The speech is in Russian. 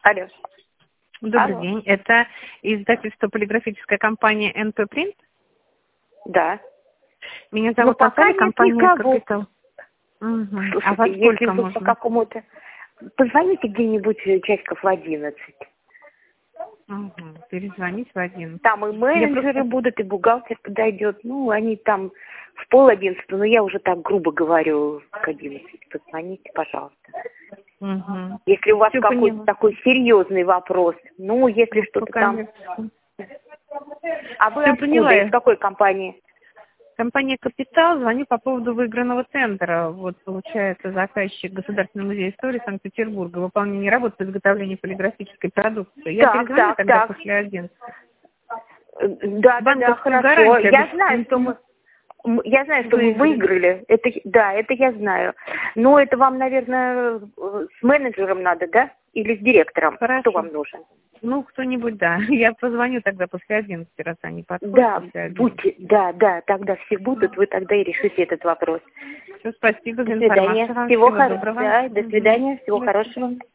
Алло. Добрый Алло. день. Это издательство полиграфическая компания НП Принт. Да. Меня Но зовут пока Наталья, нет компания никого. Капитал. Угу. Слушайте, А во если сколько вдруг по можно? какому-то... Позвоните где-нибудь часиков в 11. Угу. Перезвонить в 11. Там и Я менеджеры просто... будут, и бухгалтер подойдет. Ну, они там в 10:30, но я уже так грубо говорю к 11. Позвоните, пожалуйста. Угу. Если у вас Все какой-то поняла. такой серьезный вопрос, ну, если что-то там... А вы Все откуда? поняла. Из какой компании? Компания «Капитал», звоню по поводу выигранного тендера. Вот, получается, заказчик Государственный музей истории Санкт-Петербурга. Выполнение работ по изготовлению полиграфической продукции. Я перезвоню тогда после 11. Да, Банковскую хорошо. гарантию Я знаю, что обеспечим. мы выиграли. Это я знаю. Но это вам, наверное, с менеджером надо, да? Или с директором? Хорошо. Кто вам нужен? Ну, кто-нибудь, да. Я позвоню тогда после 11, раз они подходят Да, после 11. будьте, да, тогда все будут, вы тогда и решите этот вопрос. Все, спасибо До за свидания. информацию вам. Всего Всего хорошего. доброго. Да, до свидания. Всего До хорошего. свидания.